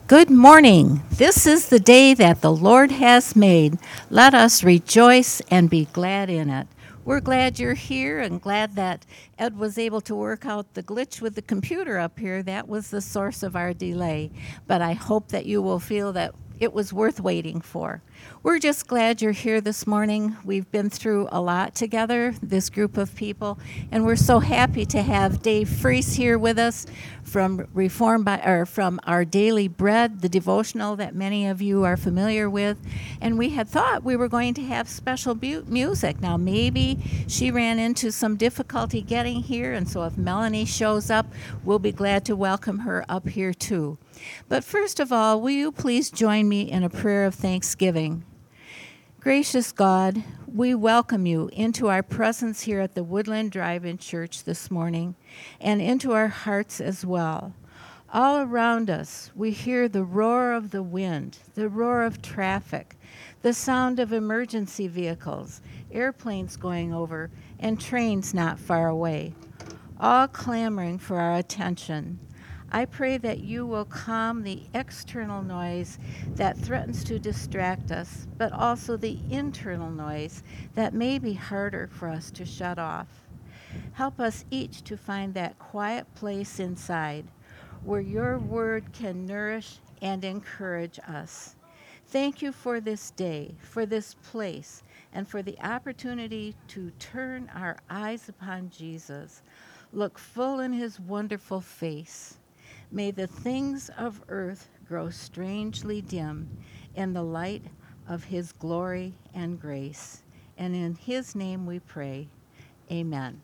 Good morning. This is the day that the Lord has made. Let us rejoice and be glad in it. We're glad you're here and glad that Ed was able to work out the glitch with the computer up here. That was the source of our delay. But I hope that you will feel that it was worth waiting for. We're just glad you're here this morning. We've been through a lot together, this group of people, and we're so happy to have Dave Freese here with us from from Our Daily Bread, the devotional that many of you are familiar with. And we had thought we were going to have special music. Now, maybe she ran into some difficulty getting here, and so if Melanie shows up, we'll be glad to welcome her up here too. But first of all, will you please join me in a prayer of thanksgiving? Gracious God, we welcome you into our presence here at the Woodland Drive-In Church this morning and into our hearts as well. All around us, we hear the roar of the wind, the roar of traffic, the sound of emergency vehicles, airplanes going over, and trains not far away, all clamoring for our attention. I pray that you will calm the external noise that threatens to distract us, but also the internal noise that may be harder for us to shut off. Help us each to find that quiet place inside where your word can nourish and encourage us. Thank you for this day, for this place, and for the opportunity to turn our eyes upon Jesus, look full in his wonderful face. May the things of earth grow strangely dim in the light of his glory and grace. And in his name we pray, amen.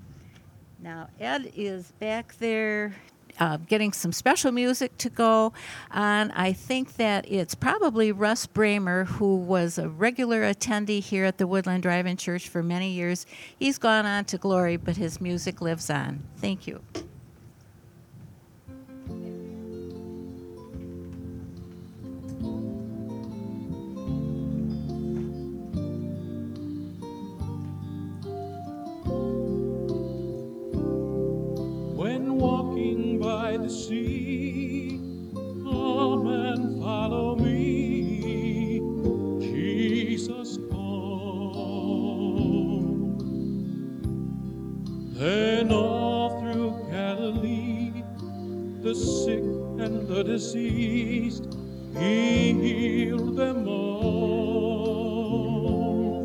Now, Ed is back there getting some special music to go on. I think that it's probably Russ Bramer, who was a regular attendee here at the Woodland Drive-In Church for many years. He's gone on to glory, but his music lives on. Thank you. By the sea, come and follow me, Jesus come. Then all through Galilee, the sick and the diseased, he healed them all.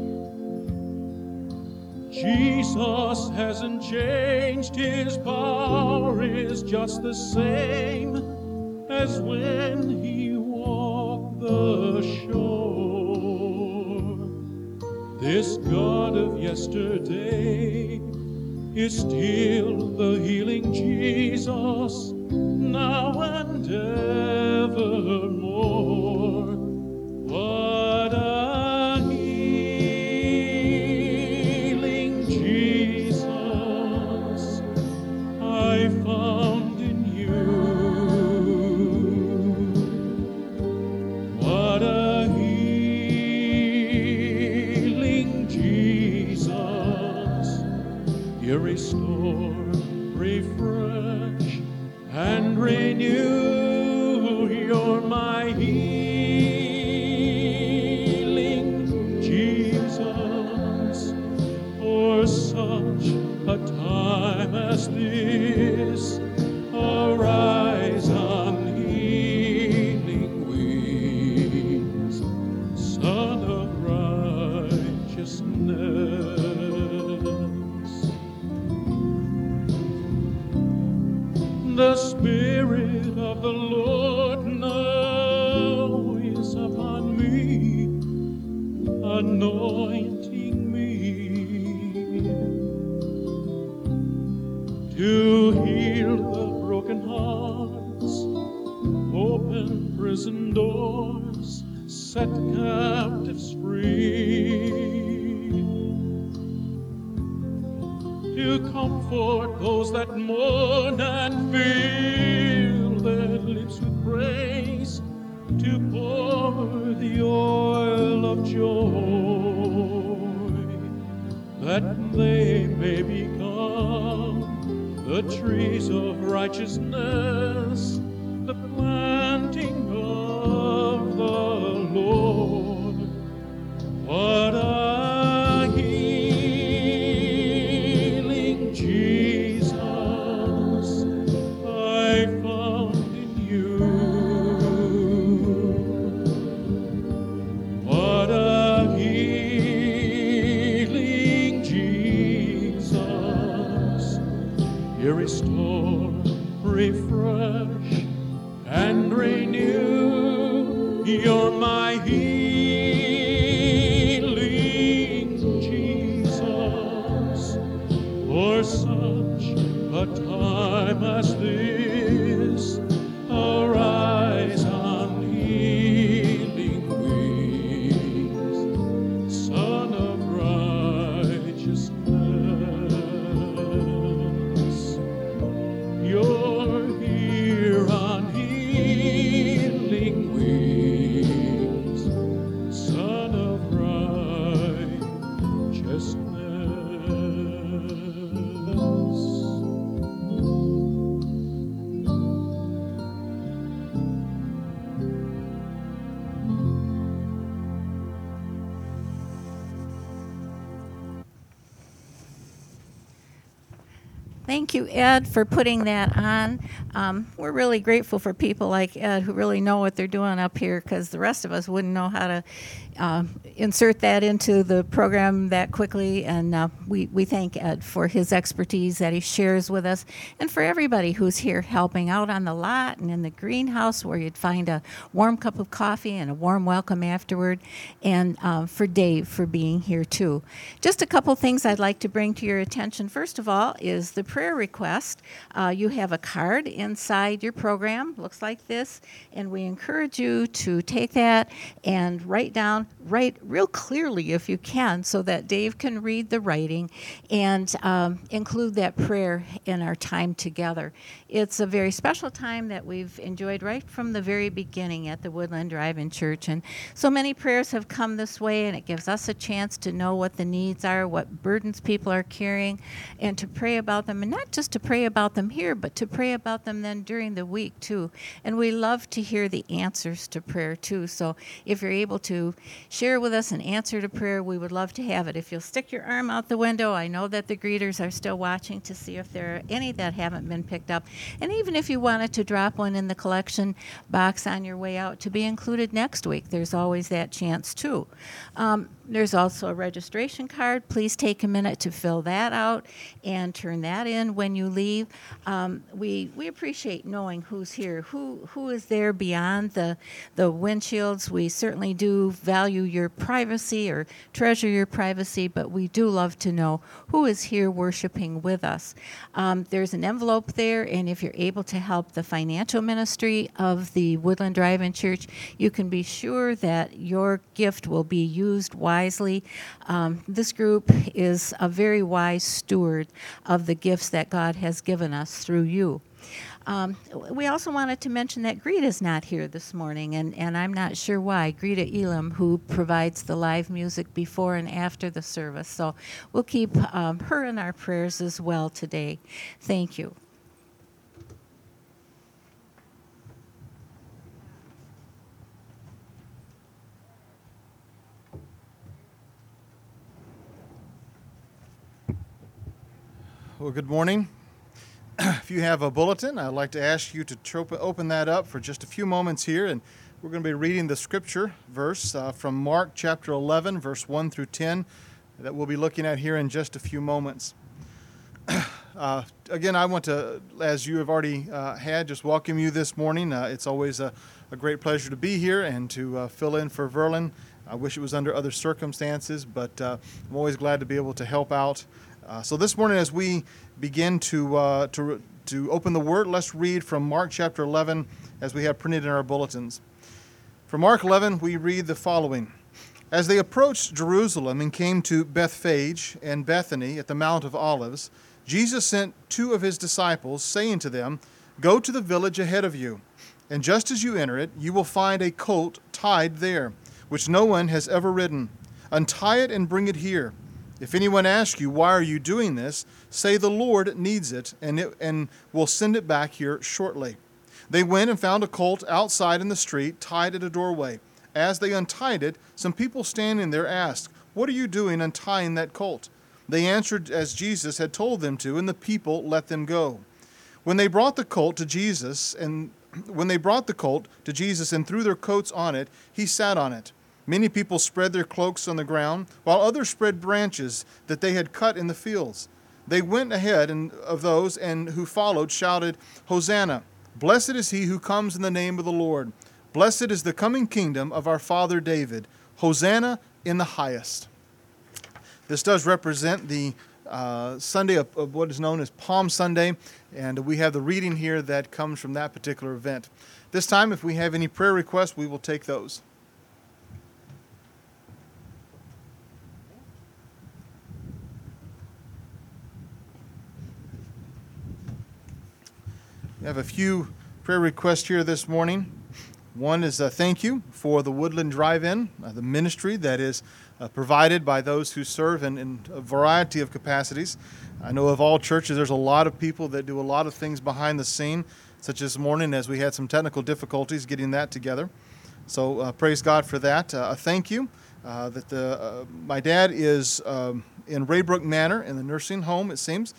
Jesus hasn't changed, his power is just the same as when he walked the shore. This God of yesterday is still the healing Jesus, now and evermore. What a healing Jesus I found in you. What a healing Jesus. You restore, refresh, and renew. You're my healing Jesus. For such a time as this, arise on healing wings, Son of righteousness. The Spirit of the Lord now is upon me, anointing me to heal the broken hearts, open prison doors, set captives free, to comfort those that mourn and fill their lips with praise, to pour the oil of joy, that they may become the trees of righteousness, the planting my healing Jesus. For such a time as this, arise on healing wings, Son of righteousness. You're here on healing wings, Son of righteousness. Thank you, Ed, for putting that on. We're really grateful for people like Ed who really know what they're doing up here, because the rest of us wouldn't know how to insert that into the program that quickly. And we thank Ed for his expertise that he shares with us, and for everybody who's here helping out on the lot and in the greenhouse, where you'd find a warm cup of coffee and a warm welcome afterward, and for Dave for being here too. Just a couple things I'd like to bring to your attention. First of all is the prayer request. You have a card inside your program, looks like this, and we encourage you to take that and write real clearly if you can, so that Dave can read the writing, and include that prayer in our time together. It's a very special time that we've enjoyed right from the very beginning at the Woodland Drive-In Church, and so many prayers have come this way, and it gives us a chance to know what the needs are, what burdens people are carrying, and to pray about them, and not just to pray about them here, but to pray about them then during the week too. And we love to hear the answers to prayer too. So if you're able to share with us an answer to prayer, we would love to have it. If you'll stick your arm out the window, I know that the greeters are still watching to see if there are any that haven't been picked up. And even if you wanted to drop one in the collection box on your way out to be included next week, there's always that chance too. There's also a registration card. Please take a minute to fill that out and turn that in when you leave. We appreciate knowing who's here, who is there beyond the windshields. We certainly do value your privacy or treasure your privacy, but we do love to know who is here worshiping with us. There's an envelope there, and if you're able to help the financial ministry of the Woodland Drive-In Church, you can be sure that your gift will be used wisely. This group is a very wise steward of the gifts that God has given us through you. We also wanted to mention that Greta's not here this morning, and I'm not sure why. Greta Elam, who provides the live music before and after the service. So we'll keep her in our prayers as well today. Thank you. Well, good morning. If you have a bulletin, I'd like to ask you to open that up for just a few moments here, and we're going to be reading the scripture verse from Mark chapter 11, verse 1 through 10, that we'll be looking at here in just a few moments. Again, I want to, as you have already had, just welcome you this morning. It's always a great pleasure to be here and to fill in for Verlin. I wish it was under other circumstances, but I'm always glad to be able to help out. So this morning, as we begin to open the Word, let's read from Mark chapter 11, as we have printed in our bulletins. From Mark 11, we read the following. As they approached Jerusalem and came to Bethphage and Bethany at the Mount of Olives, Jesus sent two of his disciples, saying to them, "Go to the village ahead of you, and just as you enter it, you will find a colt tied there, which no one has ever ridden. Untie it and bring it here. If anyone asks you, 'Why are you doing this?' say, 'The Lord needs it, and will send it back here shortly.' They went and found a colt outside in the street, tied at a doorway. As they untied it, some people standing there asked, 'What are you doing untying that colt?' They answered as Jesus had told them to, and the people let them go. When they brought the colt to Jesus and threw their coats on it, he sat on it. Many people spread their cloaks on the ground, while others spread branches that they had cut in the fields. They went ahead of those and who followed shouted, 'Hosanna! Blessed is he who comes in the name of the Lord. Blessed is the coming kingdom of our father David. Hosanna in the highest. This does represent the Sunday of what is known as Palm Sunday, and we have the reading here that comes from that particular event. This time, if we have any prayer requests, we will take those. We have a few prayer requests here this morning. One is a thank you for the Woodland Drive-In, the ministry that is provided by those who serve in a variety of capacities. I know of all churches, there's a lot of people that do a lot of things behind the scene, such as this morning as we had some technical difficulties getting that together. So praise God for that. A thank you that my dad is in Raybrook Manor in the nursing home, it seems.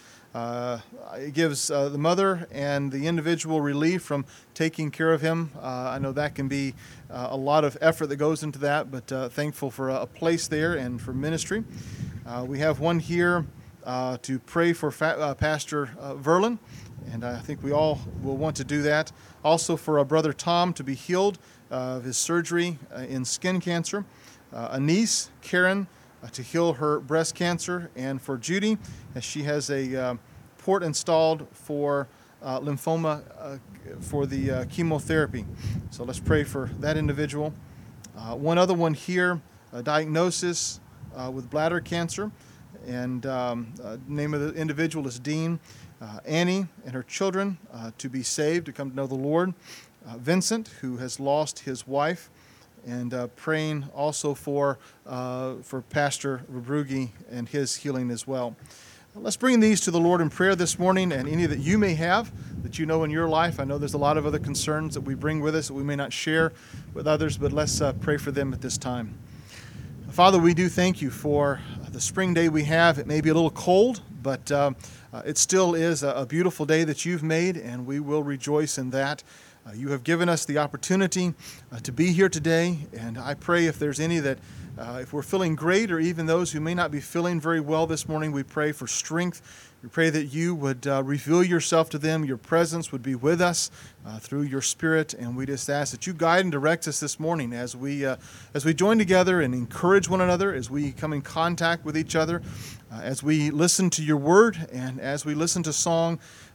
It gives the mother and the individual relief from taking care of him. I know that can be a lot of effort that goes into that, but thankful for a place there and for ministry. We have one here to pray for Pastor Verlin, and I think we all will want to do that. Also for our brother Tom to be healed of his surgery in skin cancer. A niece, Karen, to heal her breast cancer, and for Judy, as she has a port installed for lymphoma for the chemotherapy. So let's pray for that individual. One other one here, a diagnosis with bladder cancer, and name of the individual is Dean. Annie and her children to be saved, to come to know the Lord. Vincent, who has lost his wife, and praying also for Pastor Rabrugi and his healing as well. Let's bring these to the Lord in prayer this morning, and any that you may have that you know in your life. I know there's a lot of other concerns that we bring with us that we may not share with others, but let's pray for them at this time. Father, we do thank you for the spring day we have. It may be a little cold, but it still is a beautiful day that you've made, and we will rejoice in that. You have given us the opportunity to be here today, and I pray if there's any that, if we're feeling great, or even those who may not be feeling very well this morning, we pray for strength. We pray that you would reveal yourself to them, your presence would be with us through your Spirit, and we just ask that you guide and direct us this morning as we join together and encourage one another, as we come in contact with each other, as we listen to your word, and as we listen to song.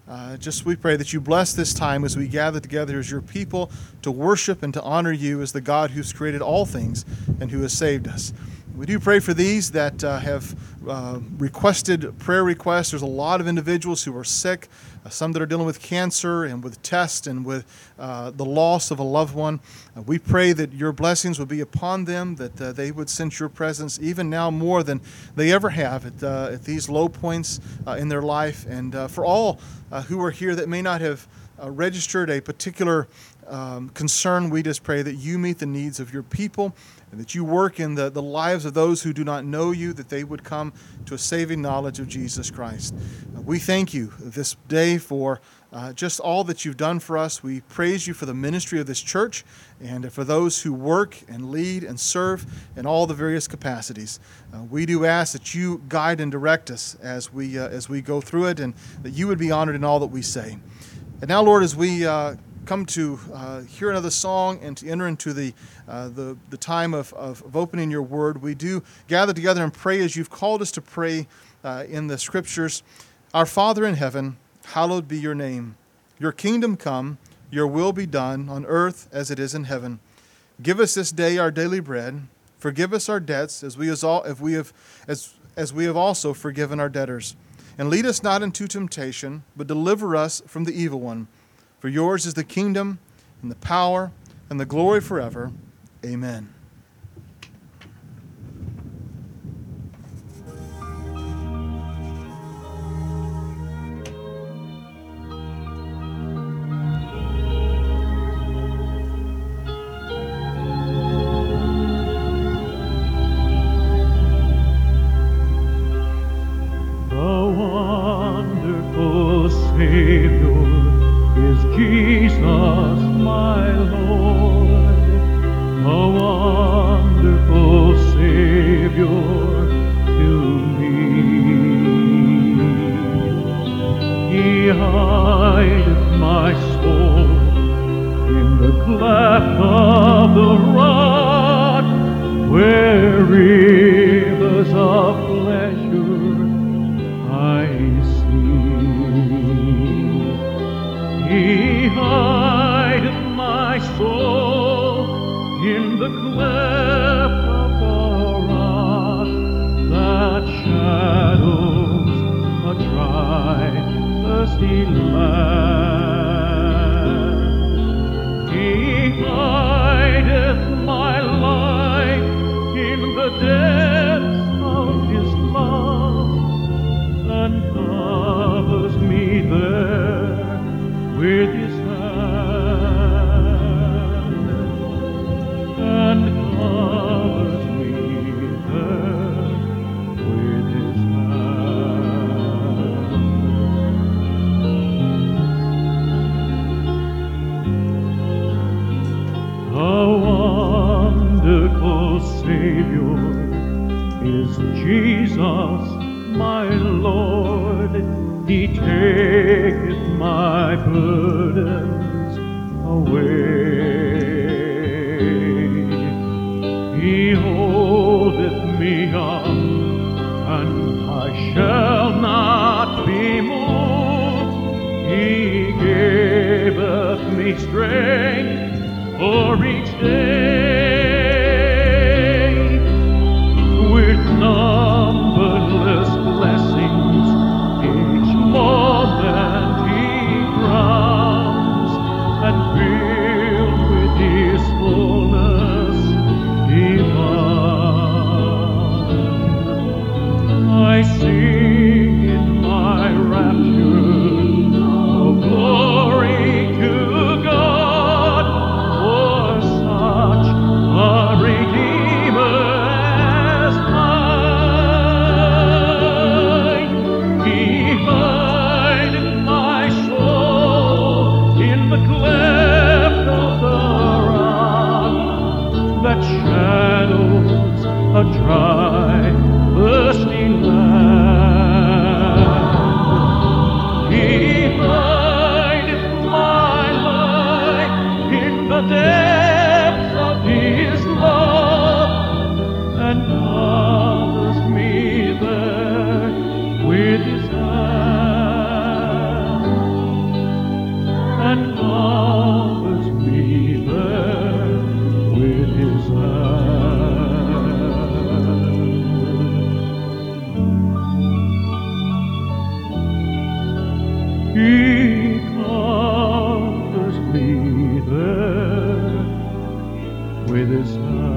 We pray that you bless this time as we gather together as your people to worship and to honor you as the God who's created all things and who has saved us. We do pray for these that have requested prayer requests. There's a lot of individuals who are sick, some that are dealing with cancer and with tests and with the loss of a loved one. We pray that your blessings would be upon them, that they would sense your presence even now more than they ever have at these low points in their life. And for all who are here that may not have registered a particular concern, we just pray that you meet the needs of your people, and that you work in the lives of those who do not know you, that they would come to a saving knowledge of Jesus Christ. We thank you this day for just all that you've done for us. We praise you for the ministry of this church, and for those who work and lead and serve in all the various capacities. We do ask that you guide and direct us as we go through it, and that you would be honored in all that we say. And now, Lord, as we come to hear another song and to enter into the time of opening your word, we do gather together and pray as you've called us to pray in the scriptures. Our Father in heaven, hallowed be your name. Your kingdom come, your will be done on earth as it is in heaven. Give us this day our daily bread. Forgive us our debts as we have also forgiven our debtors. And lead us not into temptation, but deliver us from the evil one. For yours is the kingdom, and the power, and the glory forever. Amen. Jesus, my Lord, the rivers of pleasure I see. He hideth my soul in the cleft of the rock that shadows a dry, thirsty land. He hideth my life in the depths of His love and covers me there with His hand, and covers me there with His hand. A wonderful Savior is Jesus, my Lord. He taketh my burdens away. He holdeth me up, and I shall not be moved. He giveth me strength for each day. With numberless blessings each moment He crowns, and filled with His fullness divine, I sing in my rapture, oh glory to God, for such a Redeemer as mine. He hideth my soul in the cleft of the rock that shadows a dry, thirsty land. He hideth my life in the depths of His love and covers me there with His hand, and covers me there with His hand. He covers me there with His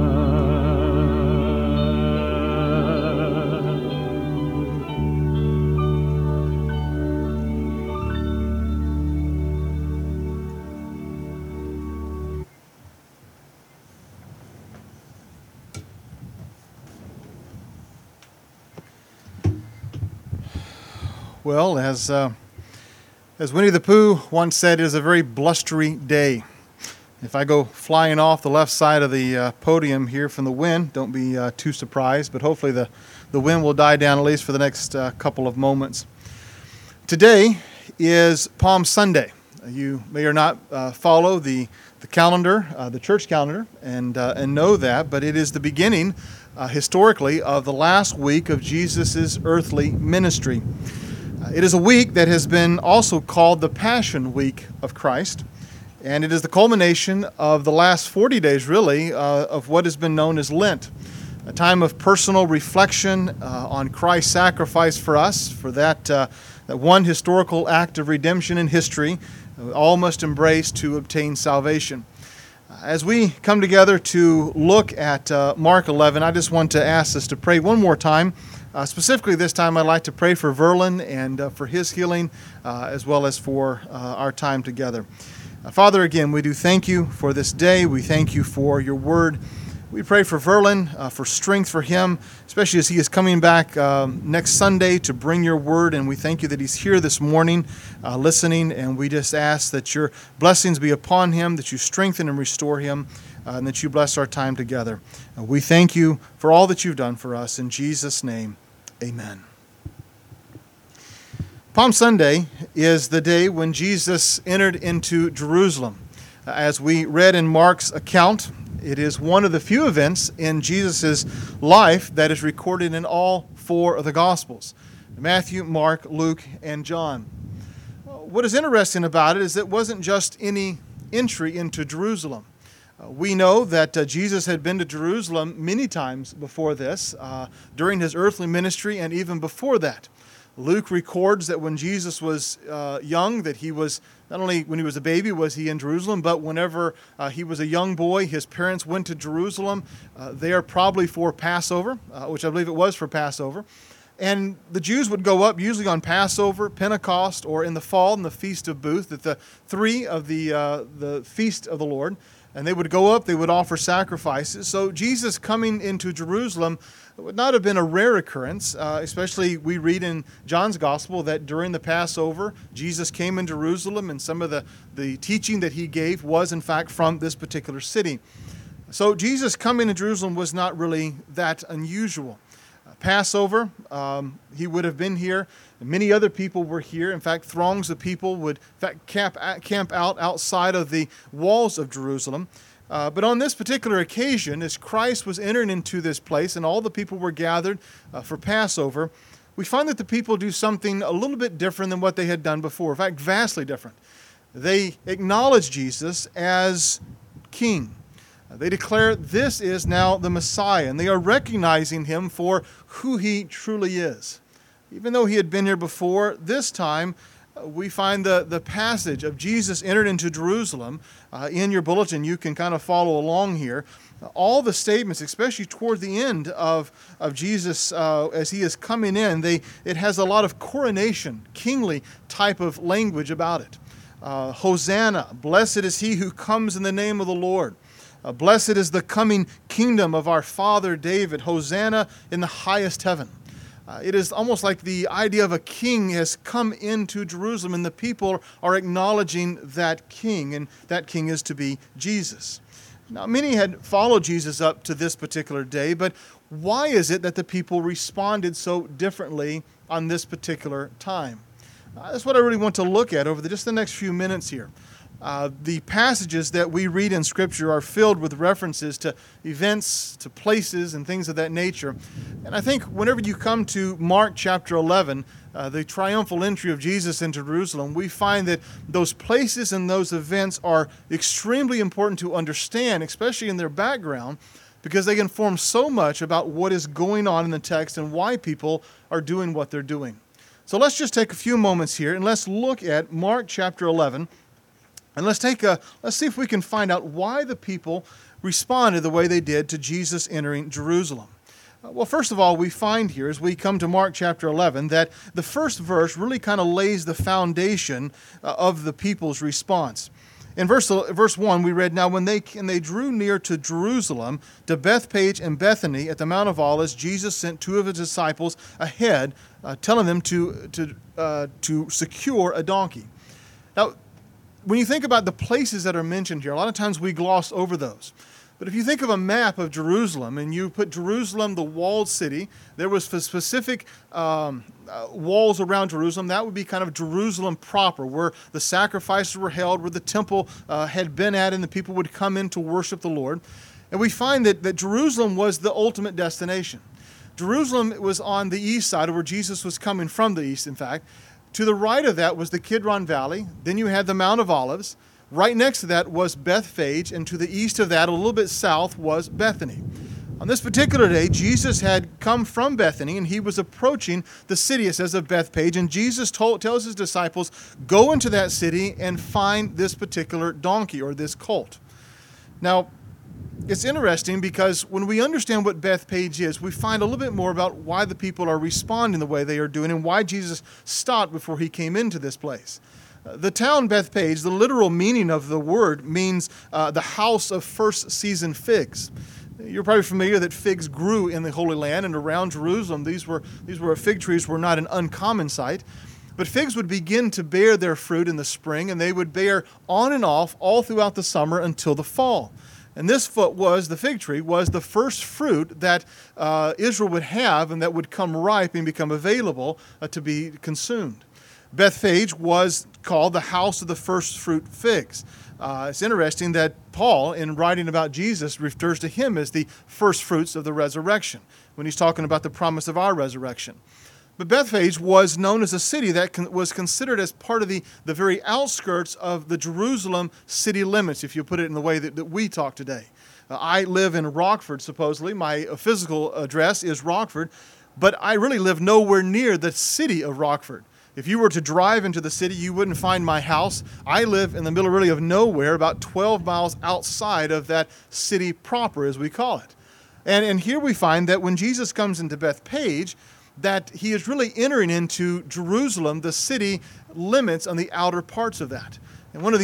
Well, as Winnie the Pooh once said, it is a very blustery day. If I go flying off the left side of the podium here from the wind, don't be too surprised, but hopefully the wind will die down at least for the next couple of moments. Today is Palm Sunday. You may or not follow the calendar, the church calendar, and know that, but it is the beginning, historically, of the last week of Jesus' earthly ministry. It is a week that has been also called the Passion Week of Christ, and it is the culmination of the last 40 days, really, of what has been known as Lent, a time of personal reflection on Christ's sacrifice for us, for that one historical act of redemption in history all must embrace to obtain salvation. As we come together to look at Mark 11, I just want to ask us to pray one more time. Specifically this time, I'd like to pray for Verlin and for his healing, as well as for our time together. Father, again, we do thank you for this day. We thank you for your word. We pray for Verlin, for strength for him, especially as he is coming back next Sunday to bring your word. And we thank you that he's here this morning listening. And we just ask that your blessings be upon him, that you strengthen and restore him, and that you bless our time together. We thank you for all that you've done for us. In Jesus' name, amen. Palm Sunday is the day when Jesus entered into Jerusalem. As we read in Mark's account, It is one of the few events in Jesus' life that is recorded in all four of the Gospels: Matthew, Mark, Luke, and John. What is interesting about it is it wasn't just any entry into Jerusalem. We know that Jesus had been to Jerusalem many times before this, during his earthly ministry and even before that. Luke records that when Jesus was young, that he was, not only when he was a baby was he in Jerusalem, but whenever he was a young boy, his parents went to Jerusalem there probably for Passover, which I believe it was for Passover. And the Jews would go up usually on Passover, Pentecost, or in the fall in the Feast of Booths, at the three of the Feast of the Lord. And they would go up, they would offer sacrifices. So Jesus coming into Jerusalem would not have been a rare occurrence, especially we read in John's Gospel that during the Passover, Jesus came in Jerusalem, and some of the teaching that he gave was in fact from this particular city. So Jesus coming to Jerusalem was not really that unusual. Passover, he would have been here. Many other people were here. In fact, throngs of people would in fact camp out outside of the walls of Jerusalem. But on this particular occasion, as Christ was entering into this place and all the people were gathered for Passover, we find that the people do something a little bit different than what they had done before. In fact, vastly different. They acknowledge Jesus as king. They declare this is now the Messiah, and they are recognizing him for who he truly is. Even though he had been here before, this time we find the passage of Jesus entered into Jerusalem. In your bulletin, you can kind of follow along here. All the statements, especially toward the end of Jesus as he is coming in, it has a lot of coronation, kingly type of language about it. Hosanna, blessed is he who comes in the name of the Lord. Blessed is the coming kingdom of our father David. Hosanna in the highest heaven. It is almost like the idea of a king has come into Jerusalem, and the people are acknowledging that king, and that king is to be Jesus. Now, many had followed Jesus up to this particular day, but why is it that the people responded so differently on this particular time? That's what I really want to look at over just the next few minutes here. The passages that we read in Scripture are filled with references to events, to places, and things of that nature. And I think whenever you come to Mark chapter 11, the triumphal entry of Jesus into Jerusalem, we find that those places and those events are extremely important to understand, especially in their background, because they inform so much about what is going on in the text and why people are doing what they're doing. So let's just take a few moments here and let's look at Mark chapter 11. And let's see if we can find out why the people responded the way they did to Jesus entering Jerusalem. Well, first of all, we find here, as we come to Mark chapter 11, that the first verse really kind of lays the foundation of the people's response. In verse 1, we read, "Now when they drew near to Jerusalem, to Bethphage and Bethany at the Mount of Olives, Jesus sent two of his disciples ahead, telling them to secure a donkey." Now, when you think about the places that are mentioned here, a lot of times we gloss over those. But if you think of a map of Jerusalem and you put Jerusalem, the walled city, there was specific walls around Jerusalem. That would be kind of Jerusalem proper, where the sacrifices were held, where the temple had been at, and the people would come in to worship the Lord. And we find that Jerusalem was the ultimate destination. Jerusalem was on the east side, where Jesus was coming from the east, in fact. To the right of that was the Kidron Valley. Then you had the Mount of Olives. Right next to that was Bethphage, and to the east of that, a little bit south, was Bethany. On this particular day, Jesus had come from Bethany, and he was approaching the city, it says, of Bethphage, and Jesus tells his disciples, go into that city and find this particular donkey, or this colt. Now, it's interesting because when we understand what Bethphage is, we find a little bit more about why the people are responding the way they are doing and why Jesus stopped before he came into this place. The town Bethphage, the literal meaning of the word, means the house of first season figs. You're probably familiar that figs grew in the Holy Land and around Jerusalem. These were fig trees were not an uncommon sight. But figs would begin to bear their fruit in the spring, and they would bear on and off all throughout the summer until the fall. And the fig tree was the first fruit that Israel would have and that would come ripe and become available to be consumed. Bethphage was called the house of the first fruit figs. It's interesting that Paul, in writing about Jesus, refers to him as the first fruits of the resurrection when he's talking about the promise of our resurrection. But Bethphage was known as a city that was considered as part of the very outskirts of the Jerusalem city limits, if you put it in the way that we talk today. I live in Rockford, supposedly. My physical address is Rockford, but I really live nowhere near the city of Rockford. If you were to drive into the city, you wouldn't find my house. I live in the middle really of nowhere, about 12 miles outside of that city proper, as we call it. And here we find that when Jesus comes into Bethphage, that he is really entering into Jerusalem, the city limits on the outer parts of that. And one of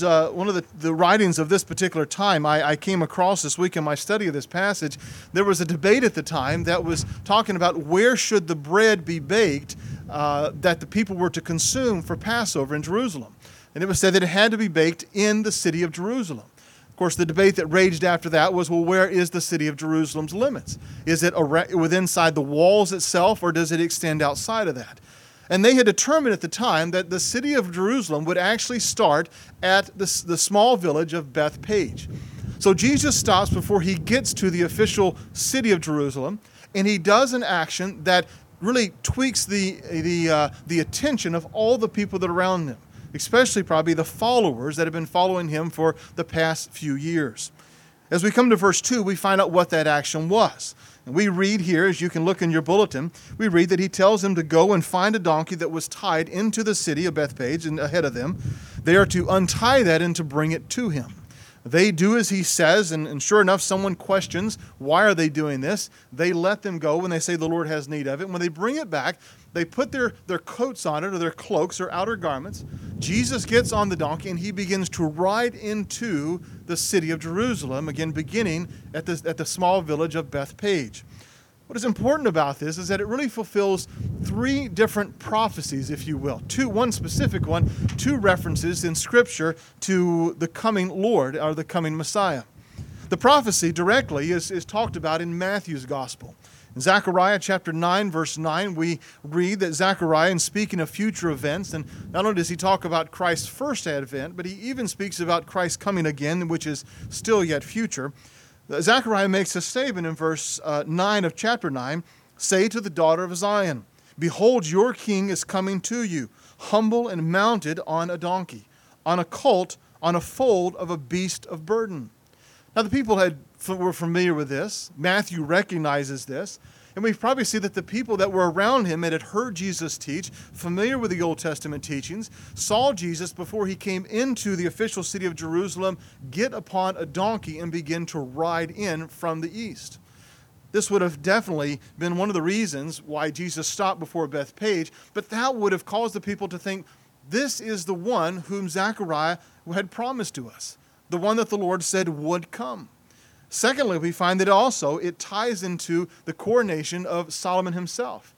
the writings of this particular time I came across this week in my study of this passage, there was a debate at the time that was talking about where should the bread be baked that the people were to consume for Passover in Jerusalem. And it was said that it had to be baked in the city of Jerusalem. Of course, the debate that raged after that was, well, where is the city of Jerusalem's limits? Is it within inside the walls itself, or does it extend outside of that? And they had determined at the time that the city of Jerusalem would actually start at the small village of Bethphage. So Jesus stops before he gets to the official city of Jerusalem, and he does an action that really tweaks the attention of all the people that are around him, especially probably the followers that have been following him for the past few years. As we come to verse 2, we find out what that action was. And we read here, as you can look in your bulletin, we read that he tells them to go and find a donkey that was tied into the city of Bethphage and ahead of them. They are to untie that and to bring it to him. They do as he says, and sure enough, someone questions, why are they doing this? They let them go when they say the Lord has need of it. When they bring it back, they put their coats on it, or their cloaks or outer garments. Jesus gets on the donkey, and he begins to ride into the city of Jerusalem, again beginning at the small village of Bethphage. What is important about this is that it really fulfills three different prophecies, if you will. One specific one, two references in Scripture to the coming Lord, or the coming Messiah. The prophecy directly is talked about in Matthew's Gospel. In Zechariah chapter 9, verse 9, we read that Zechariah, in speaking of future events, and not only does he talk about Christ's first advent, but he even speaks about Christ coming again, which is still yet future. Zechariah makes a statement in verse 9 of chapter 9, "Say to the daughter of Zion, behold, your king is coming to you, humble and mounted on a donkey, on a colt, on a foal of a beast of burden." Now the people were familiar with this. Matthew recognizes this. And we probably see that the people that were around him and had heard Jesus teach, familiar with the Old Testament teachings, saw Jesus before he came into the official city of Jerusalem get upon a donkey and begin to ride in from the east. This would have definitely been one of the reasons why Jesus stopped before Bethphage, but that would have caused the people to think, this is the one whom Zechariah had promised to us, the one that the Lord said would come. Secondly, we find that also it ties into the coronation of Solomon himself.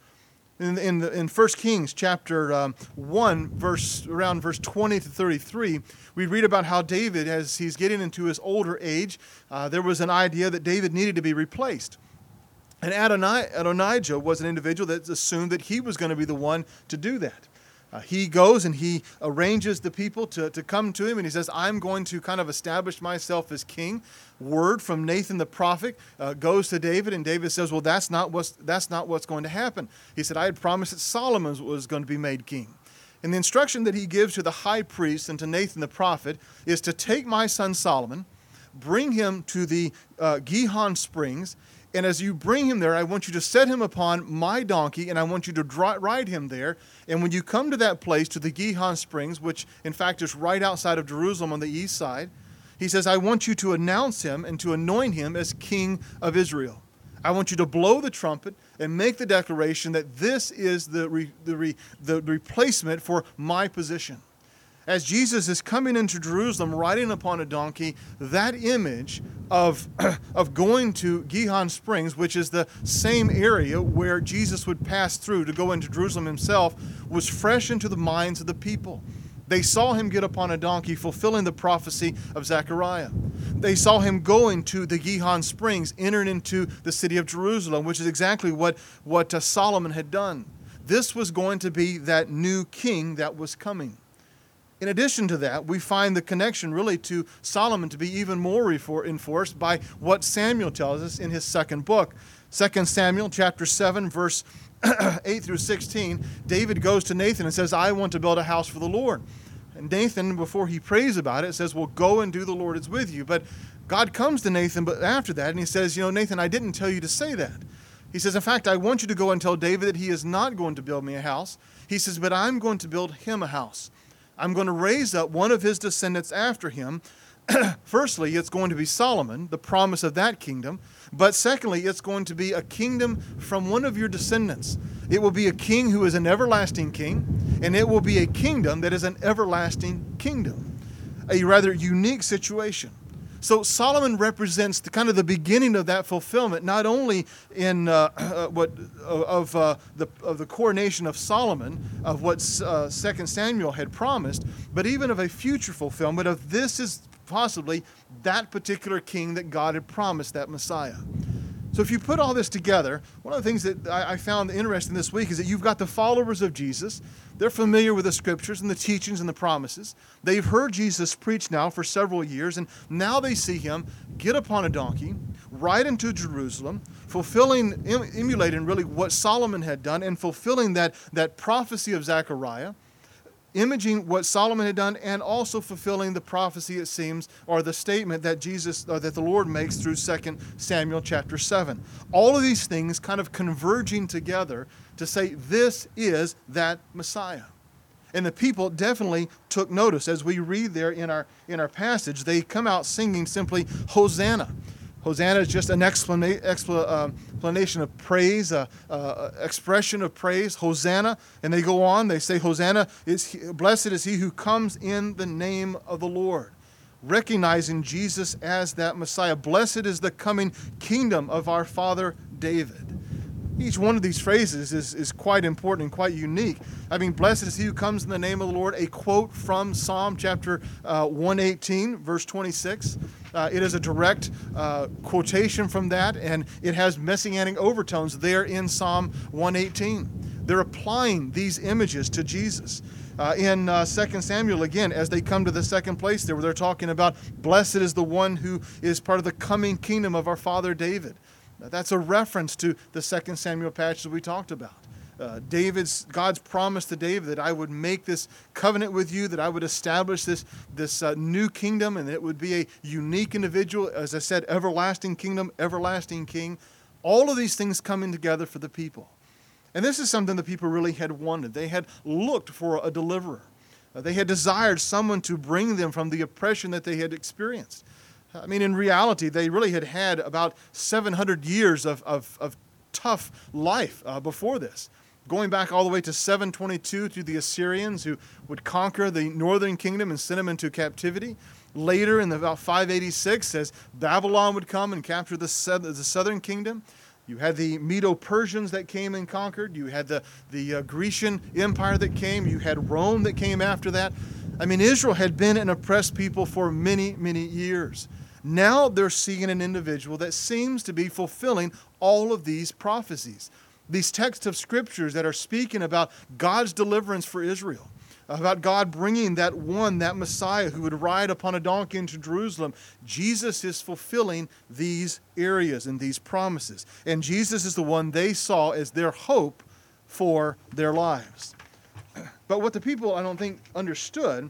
In 1 Kings chapter 1, around verse 20 to 33, we read about how David, as he's getting into his older age, there was an idea that David needed to be replaced. And Adonijah was an individual that assumed that he was going to be the one to do that. He goes and he arranges the people to come to him, and he says, I'm going to kind of establish myself as king. Word from Nathan the prophet goes to David, and David says, well, that's not what's going to happen. He said, I had promised that Solomon was going to be made king. And the instruction that he gives to the high priest and to Nathan the prophet is to take my son Solomon, bring him to the Gihon Springs, and as you bring him there, I want you to set him upon my donkey, and I want you to ride him there. And when you come to that place, to the Gihon Springs, which in fact is right outside of Jerusalem on the east side, he says, I want you to announce him and to anoint him as king of Israel. I want you to blow the trumpet and make the declaration that this is the replacement for my position. As Jesus is coming into Jerusalem riding upon a donkey, that image of going to Gihon Springs, which is the same area where Jesus would pass through to go into Jerusalem himself, was fresh into the minds of the people. They saw him get upon a donkey, fulfilling the prophecy of Zechariah. They saw him going to the Gihon Springs, entering into the city of Jerusalem, which is exactly what Solomon had done. This was going to be that new king that was coming. In addition to that, we find the connection really to Solomon to be even more enforced by what Samuel tells us in his second book. 2 Samuel chapter 7, verse 8 through 16, David goes to Nathan and says, I want to build a house for the Lord. And Nathan, before he prays about it, says, well, go and do, the Lord is with you. But God comes to Nathan after that, and he says, Nathan, I didn't tell you to say that. He says, in fact, I want you to go and tell David that he is not going to build me a house. He says, but I'm going to build him a house. I'm going to raise up one of his descendants after him. Firstly, it's going to be Solomon, the promise of that kingdom. But secondly, it's going to be a kingdom from one of your descendants. It will be a king who is an everlasting king, and it will be a kingdom that is an everlasting kingdom. A rather unique situation. So Solomon represents the beginning of that fulfillment, not only in the coronation of Solomon, of what 2 Samuel had promised, but even of a future fulfillment of this is possibly that particular king that God had promised, that Messiah. So if you put all this together, one of the things that I found interesting this week is that you've got the followers of Jesus. They're familiar with the scriptures and the teachings and the promises. They've heard Jesus preach now for several years, and now they see him get upon a donkey, ride into Jerusalem, emulating really what Solomon had done, and fulfilling that prophecy of Zechariah, imaging what Solomon had done, and also fulfilling the prophecy, it seems, or the statement that that the Lord makes through 2 Samuel chapter 7. All of these things kind of converging together to say this is that Messiah. And the people definitely took notice. As we read there in our passage, they come out singing simply, Hosanna. Hosanna is just an explanation of praise, expression of praise. Hosanna. And they go on, they say, Hosanna, blessed is he who comes in the name of the Lord. Recognizing Jesus as that Messiah. Blessed is the coming kingdom of our father David. Each one of these phrases is quite important and quite unique. I mean, blessed is he who comes in the name of the Lord, a quote from Psalm chapter 118, verse 26. It is a direct quotation from that, and it has messianic overtones there in Psalm 118. They're applying these images to Jesus. In 2 Samuel, again, as they come to the second place there, where they're talking about, blessed is the one who is part of the coming kingdom of our father David. That's a reference to the 2 Samuel passage that we talked about. God's promise to David that I would make this covenant with you, that I would establish this new kingdom, and it would be a unique individual, as I said, everlasting kingdom, everlasting king. All of these things coming together for the people. And this is something the people really had wanted. They had looked for a deliverer. They had desired someone to bring them from the oppression that they had experienced. I mean, in reality, they really had about 700 years of tough life before this. Going back all the way to 722 to the Assyrians, who would conquer the northern kingdom and send them into captivity. Later, in about 586, as Babylon would come and capture the southern kingdom, you had the Medo-Persians that came and conquered. You had the Grecian Empire that came. You had Rome that came after that. I mean, Israel had been an oppressed people for many, many years. Now they're seeing an individual that seems to be fulfilling all of these prophecies. These texts of scriptures that are speaking about God's deliverance for Israel, about God bringing that Messiah who would ride upon a donkey into Jerusalem. Jesus is fulfilling these areas and these promises. And Jesus is the one they saw as their hope for their lives. But what the people, I don't think, understood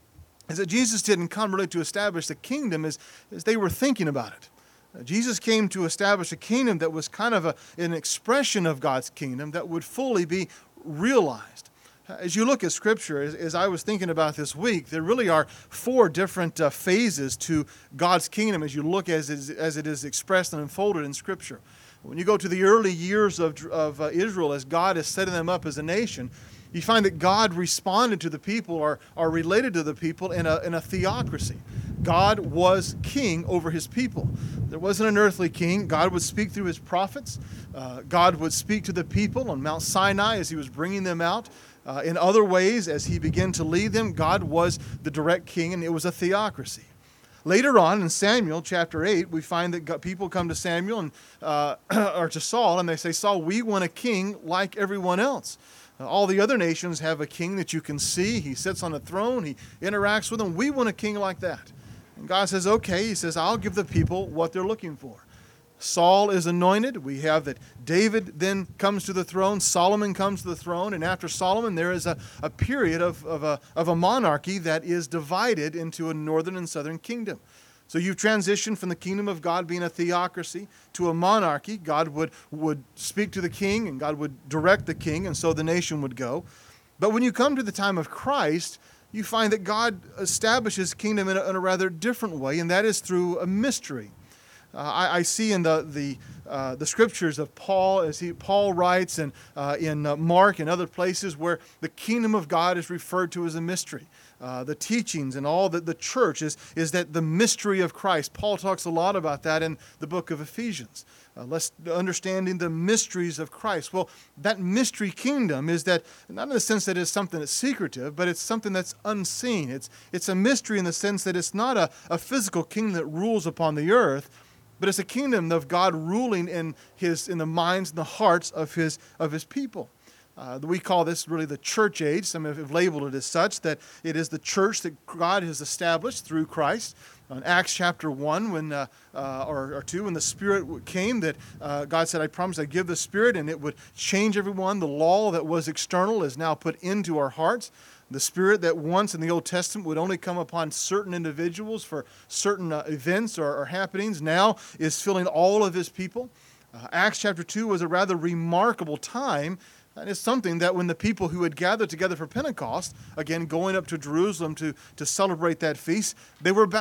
is that Jesus didn't come really to establish the kingdom as they were thinking about it. Jesus came to establish a kingdom that was kind of an expression of God's kingdom that would fully be realized. As you look at Scripture, as I was thinking about this week, there really are 4 different phases to God's kingdom as you look as it is expressed and unfolded in Scripture. When you go to the early years of Israel, as God is setting them up as a nation, you find that God responded to the people or related to the people in a theocracy. God was king over his people. There wasn't an earthly king. God would speak through his prophets. God would speak to the people on Mount Sinai as he was bringing them out. In other ways, as he began to lead them, God was the direct king, and it was a theocracy. Later on in Samuel chapter 8, we find that people come to Samuel or to Saul, and they say, Saul, we want a king like everyone else. All the other nations have a king that you can see. He sits on a throne. He interacts with them. We want a king like that. And God says, okay. He says, I'll give the people what they're looking for. Saul is anointed. We have that David then comes to the throne. Solomon comes to the throne. And after Solomon, there is a period of a monarchy that is divided into a northern and southern kingdom. So you've transitioned from the kingdom of God being a theocracy to a monarchy. God would speak to the king, and God would direct the king, and so the nation would go. But when you come to the time of Christ, you find that God establishes kingdom in a rather different way, and that is through a mystery. I see in the scriptures of Paul, as Paul writes, and in Mark and other places where the kingdom of God is referred to as a mystery. The teachings and all that the church is that the mystery of Christ. Paul talks a lot about that in the book of Ephesians. Understanding the mysteries of Christ. Well, that mystery kingdom is that, not in the sense that it's something that's secretive, but it's something that's unseen. It's a mystery in the sense that it's not a physical kingdom that rules upon the earth, but it's a kingdom of God ruling in the minds and the hearts of his people. We call this really the church age. Some have labeled it as such, that it is the church that God has established through Christ. In Acts chapter 1, or 2, when the Spirit came, that God said, I promise I'd give the Spirit, and it would change everyone. The law that was external is now put into our hearts. The Spirit that once in the Old Testament would only come upon certain individuals for certain events or happenings now is filling all of his people. Acts chapter 2 was a rather remarkable time. And it's something that when the people who had gathered together for Pentecost, again going up to Jerusalem to celebrate that feast, they were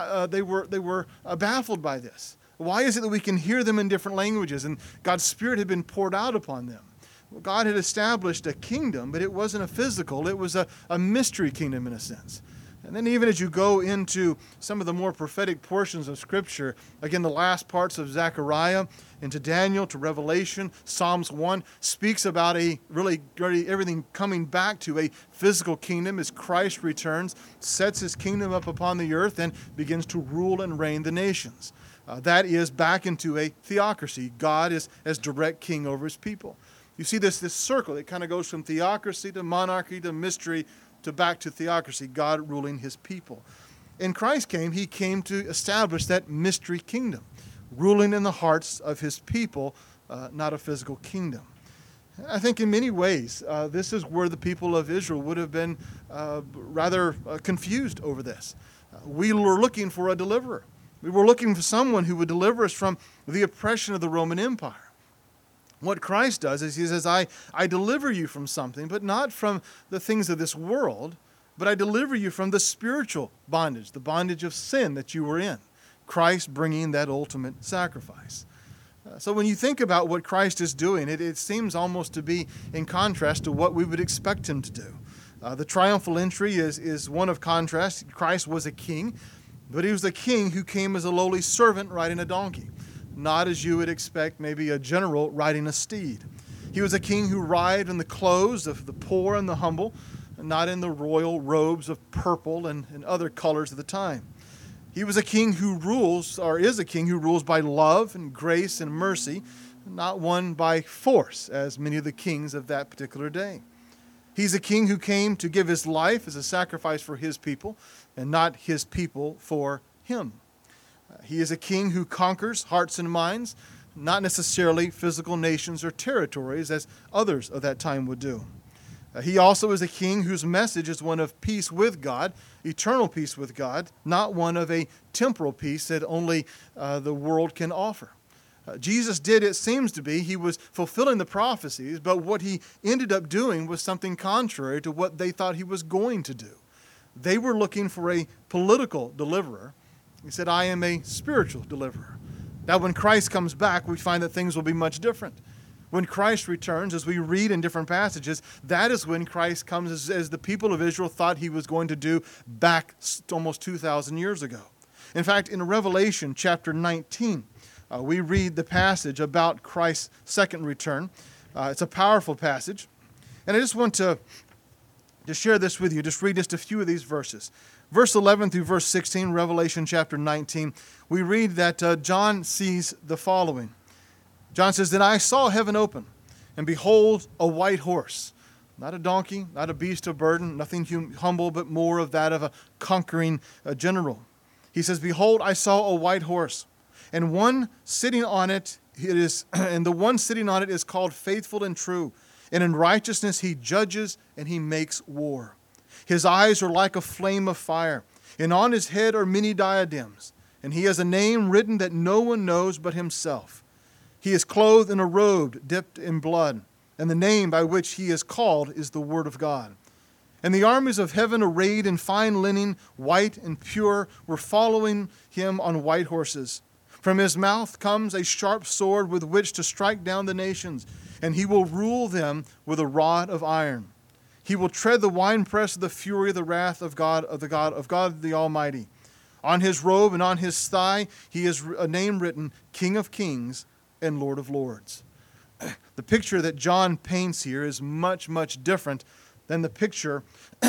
baffled by this. Why is it that we can hear them in different languages? And God's Spirit had been poured out upon them. Well, God had established a kingdom, but it wasn't a physical. It was a mystery kingdom in a sense. And then even as you go into some of the more prophetic portions of Scripture, again, the last parts of Zechariah, into Daniel, to Revelation, Psalms 1, speaks about really everything coming back to a physical kingdom as Christ returns, sets his kingdom up upon the earth, and begins to rule and reign the nations. That is back into a theocracy. God is as direct king over his people. You see this circle. It kind of goes from theocracy to monarchy to mystery to back to theocracy, God ruling his people. And Christ came, he came to establish that mystery kingdom, ruling in the hearts of his people, not a physical kingdom. I think in many ways, this is where the people of Israel would have been rather confused over this. We were looking for a deliverer. We were looking for someone who would deliver us from the oppression of the Roman Empire. What Christ does is he says, I deliver you from something, but not from the things of this world, but I deliver you from the spiritual bondage, the bondage of sin that you were in. Christ bringing that ultimate sacrifice. So when you think about what Christ is doing, it seems almost to be in contrast to what we would expect him to do. The triumphal entry is one of contrast. Christ was a king, but he was a king who came as a lowly servant riding a donkey. Not as you would expect maybe a general riding a steed. He was a king who rode in the clothes of the poor and the humble, and not in the royal robes of purple and other colors of the time. He was a king who rules, or is a king who rules by love and grace and mercy, not one by force, as many of the kings of that particular day. He's a king who came to give his life as a sacrifice for his people, and not his people for him. He is a king who conquers hearts and minds, not necessarily physical nations or territories as others of that time would do. He also is a king whose message is one of peace with God, eternal peace with God, not one of a temporal peace that only the world can offer. Jesus did, it seems to be, he was fulfilling the prophecies, but what he ended up doing was something contrary to what they thought he was going to do. They were looking for a political deliverer. He said, I am a spiritual deliverer. Now, when Christ comes back, we find that things will be much different. When Christ returns, as we read in different passages, that is when Christ comes as the people of Israel thought he was going to do back almost 2,000 years ago. In fact, in Revelation chapter 19, we read the passage about Christ's second return. It's a powerful passage. And I just want to share this with you. Just read just a few of these verses. Verse 11 through verse 16, Revelation chapter 19, we read that John sees the following. John says, Then I saw heaven open, and behold, a white horse. not a donkey, not a beast of burden, nothing humble, but more of that of a conquering general. He says, "Behold, I saw a white horse, and one sitting on it and the one sitting on it is called Faithful and True, and in righteousness he judges and he makes war. His eyes are like a flame of fire, and on his head are many diadems, and he has a name written that no one knows but himself. He is clothed in a robe dipped in blood, and the name by which he is called is the Word of God. And the armies of heaven, arrayed in fine linen, white and pure, were following him on white horses. From his mouth comes a sharp sword with which to strike down the nations, and he will rule them with a rod of iron. He will tread the winepress of the fury of the wrath of God the Almighty. On his robe and on his thigh he has a name written, King of Kings and Lord of Lords." The picture that John paints here is much, much different than the picture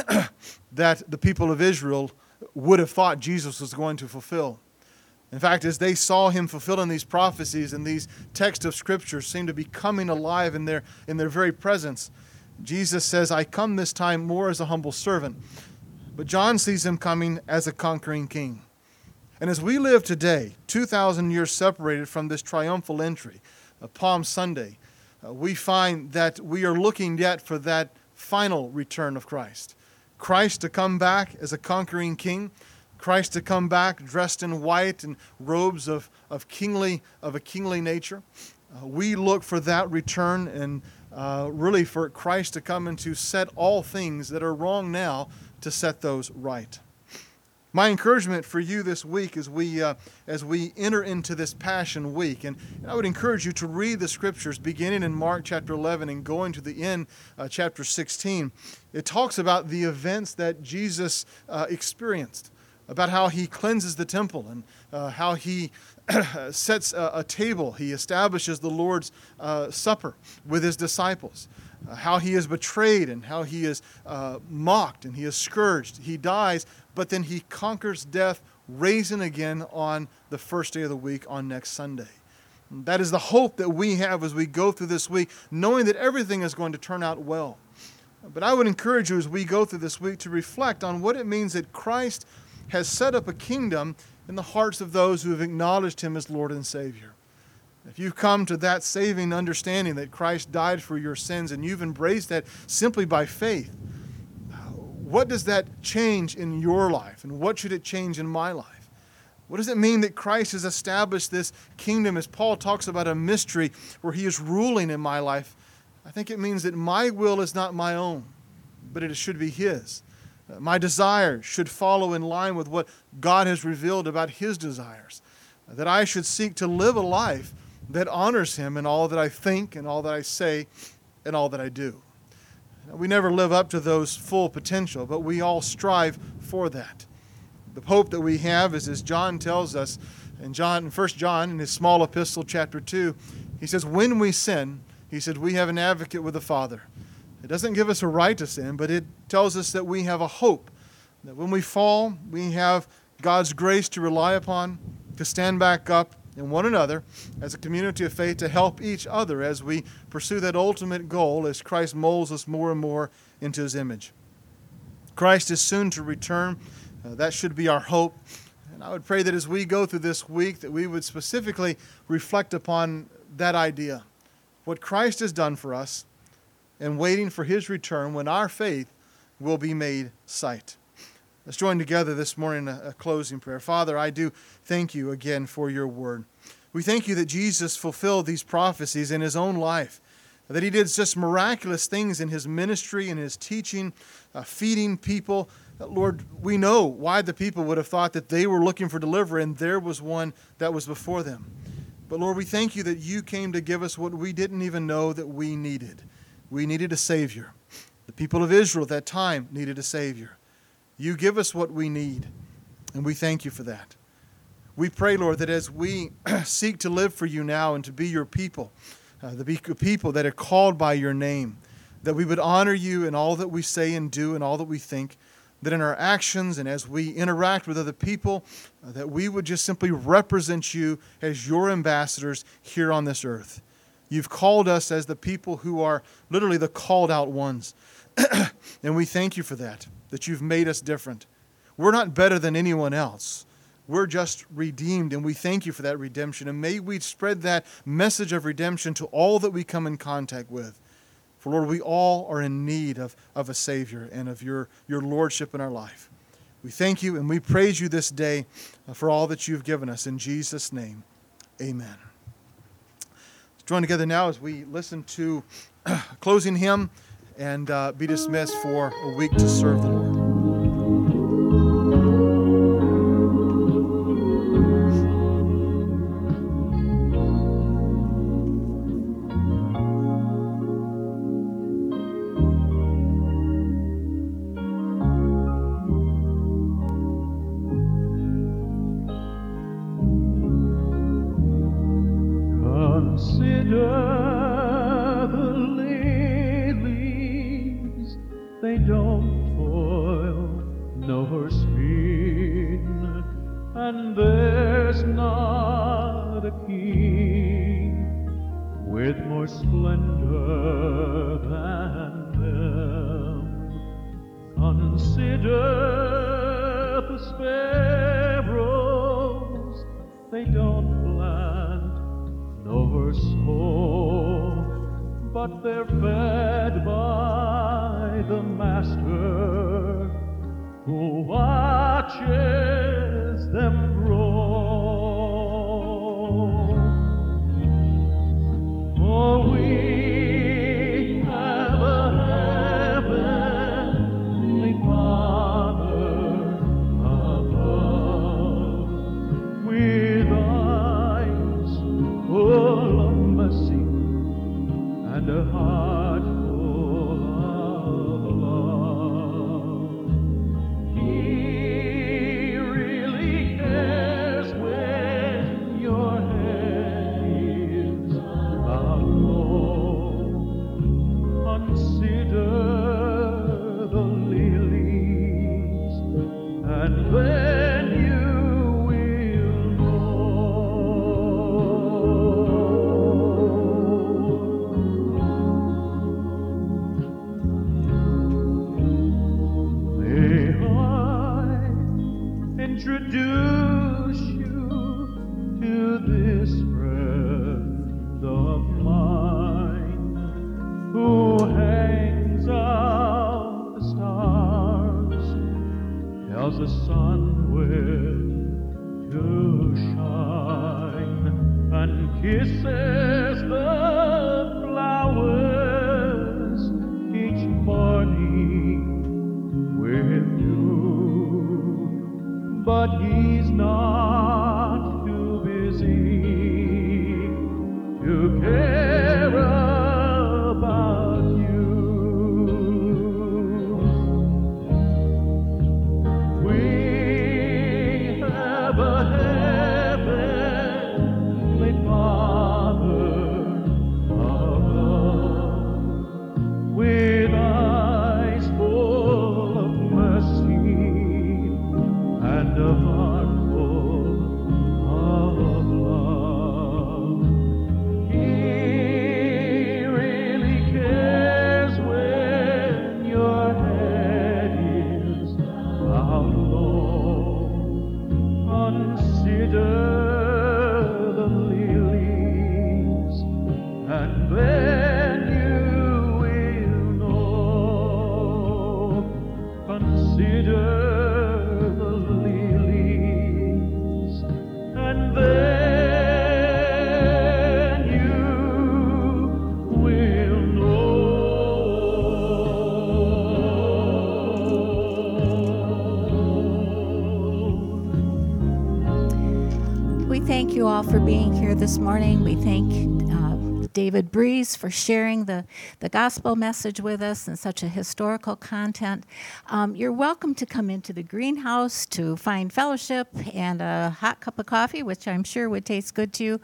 that the people of Israel would have thought Jesus was going to fulfill. In fact, as they saw him fulfilling these prophecies and these texts of Scripture seem to be coming alive in their very presence, Jesus says, "I come this time more as a humble servant." But John sees him coming as a conquering king. And as we live today, 2,000 years separated from this triumphal entry, Palm Sunday, we find that we are looking yet for that final return of Christ. Christ to come back as a conquering king, Christ to come back dressed in white and robes of a kingly nature. We look for that return and really for Christ to come and to set all things that are wrong now to set those right. My encouragement for you this week as we enter into this Passion Week, and I would encourage you to read the Scriptures beginning in Mark chapter 11 and going to the end, chapter 16. It talks about the events that Jesus experienced, about how he cleanses the temple and how he sets a table. He establishes the Lord's Supper with his disciples. How he is betrayed and how he is mocked and he is scourged. He dies, but then he conquers death, raising again on the first day of the week on next Sunday. That is the hope that we have as we go through this week, knowing that everything is going to turn out well. But I would encourage you as we go through this week to reflect on what it means that Christ has set up a kingdom in the hearts of those who have acknowledged him as Lord and Savior. If you've come to that saving understanding that Christ died for your sins and you've embraced that simply by faith, what does that change in your life? And what should it change in my life? What does it mean that Christ has established this kingdom, as Paul talks about a mystery where he is ruling in my life? I think it means that my will is not my own, but it should be his. My desires should follow in line with what God has revealed about his desires. That I should seek to live a life that honors him in all that I think and all that I say and all that I do. We never live up to those full potential, but we all strive for that. The hope that we have is, as John tells us in 1 John, in his small epistle, chapter 2, he says, when we sin, he said, we have an advocate with the Father. It doesn't give us a right to sin, but it tells us that we have a hope, that when we fall, we have God's grace to rely upon, to stand back up in one another as a community of faith to help each other as we pursue that ultimate goal as Christ molds us more and more into his image. Christ is soon to return. That should be our hope. And I would pray that as we go through this week that we would specifically reflect upon that idea, what Christ has done for us, and waiting for his return when our faith will be made sight. Let's join together this morning in a closing prayer. Father, I do thank you again for your word. We thank you that Jesus fulfilled these prophecies in his own life, that he did just miraculous things in his ministry and his teaching, feeding people. Lord, we know why the people would have thought that they were looking for deliverance and there was one that was before them. But Lord, we thank you that you came to give us what we didn't even know that we needed. We needed a Savior. The people of Israel at that time needed a Savior. You give us what we need, and we thank you for that. We pray, Lord, that as we seek to live for you now and to be your people, to be people that are called by your name, that we would honor you in all that we say and do and all that we think, that in our actions and as we interact with other people, that we would just simply represent you as your ambassadors here on this earth. You've called us as the people who are literally the called out ones. And we thank you for that you've made us different. We're not better than anyone else. We're just redeemed, and we thank you for that redemption. And may we spread that message of redemption to all that we come in contact with. For, Lord, we all are in need of a Savior and of your lordship in our life. We thank you and we praise you this day for all that you've given us. In Jesus' name, amen. Let's join together now as we listen to a closing hymn and be dismissed for a week to serve the Lord. Thank you all for being here this morning. We thank David Breeze for sharing the gospel message with us in such a historical content. You're welcome to come into the greenhouse to find fellowship and a hot cup of coffee, which I'm sure would taste good to you.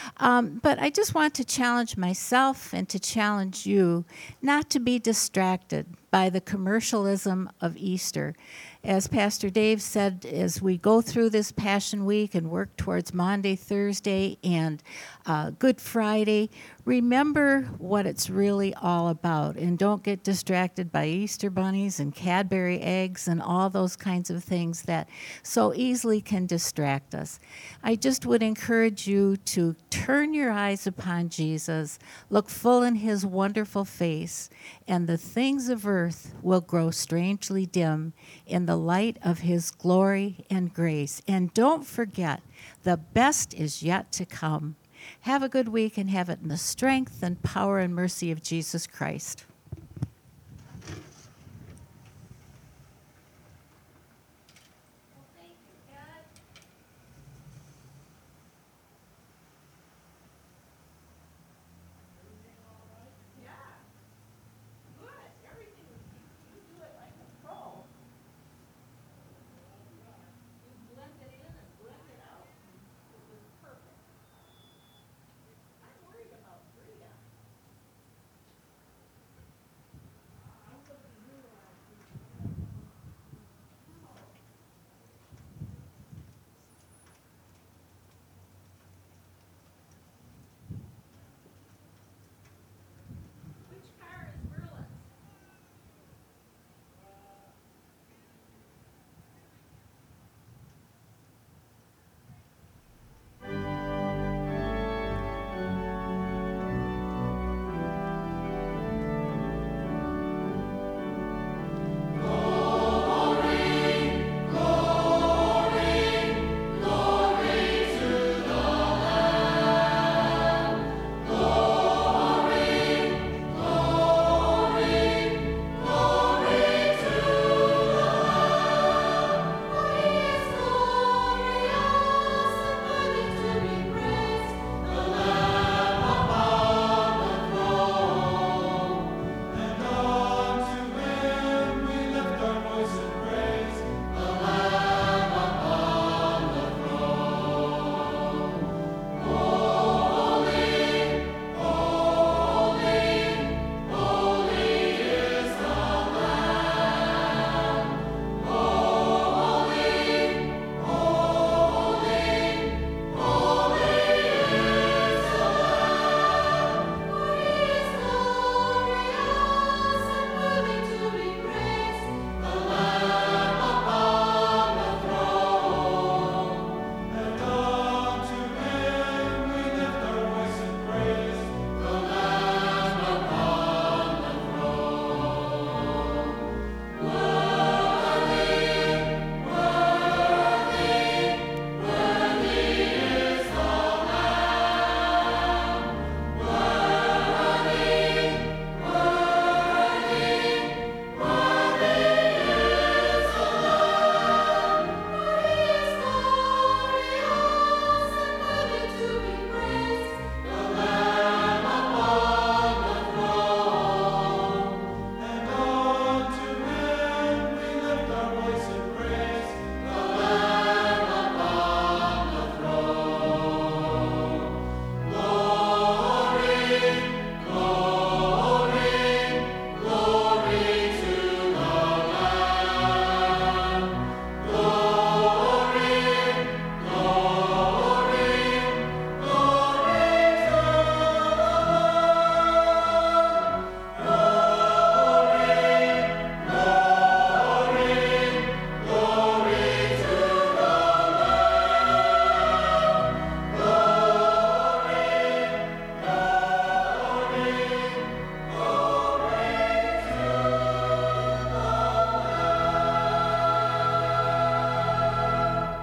But I just want to challenge myself and to challenge you not to be distracted by the commercialism of Easter. As Pastor Dave said, as we go through this Passion Week and work towards Maundy, Thursday, and Good Friday, remember what it's really all about, and don't get distracted by Easter bunnies and Cadbury eggs and all those kinds of things that so easily can distract us. I just would encourage you to turn your eyes upon Jesus, look full in his wonderful face, and the things of earth will grow strangely dim in the light of his glory and grace. And don't forget, the best is yet to come. Have a good week and have it in the strength and power and mercy of Jesus Christ.